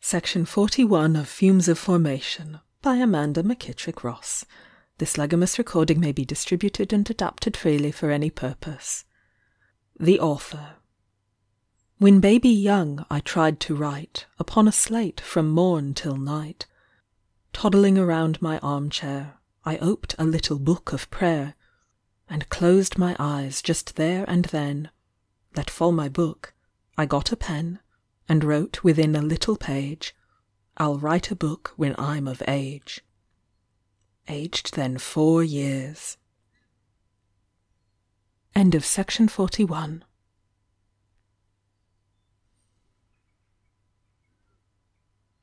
Section 41 of Fumes of Formation by Amanda McKittrick Ross. This legamus recording may be distributed and adapted freely for any purpose. The Author. When baby young I tried to write upon a slate from morn till night. Toddling around my armchair, I oped a little book of prayer, and closed my eyes just there and then, let fall my book, I got a pen, and wrote within a little page, "I'll write a book when I'm of age." Aged then 4 years. End of section 41.